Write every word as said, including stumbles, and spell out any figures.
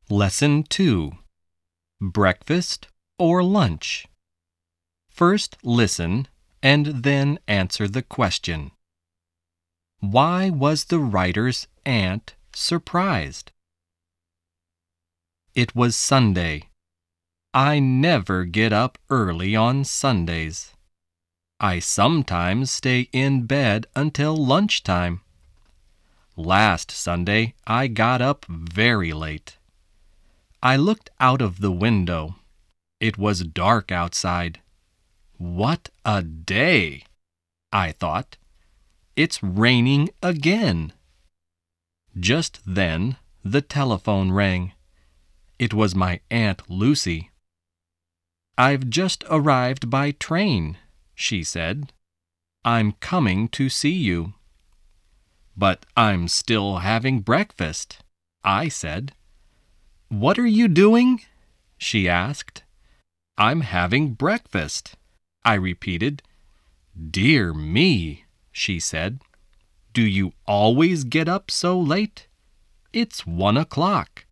Lesson two. Breakfast or lunch? First listen and then answer the question. Why was the writer's aunt surprised? It was Sunday. I never get up early on Sundays. I sometimes stay in bed until lunchtime. Last Sunday I got up very late. I looked out of the window. It was dark outside. What a day! I thought. It's raining again. Just then the telephone rang. It was my Aunt Lucy. "I've just arrived by train," she said. "I'm coming to see you." "But I'm still having breakfast," I said. "What are you doing?" she asked. "I'm having breakfast," I repeated. "Dear me," she said. "Do you always get up so late? It's one o'clock."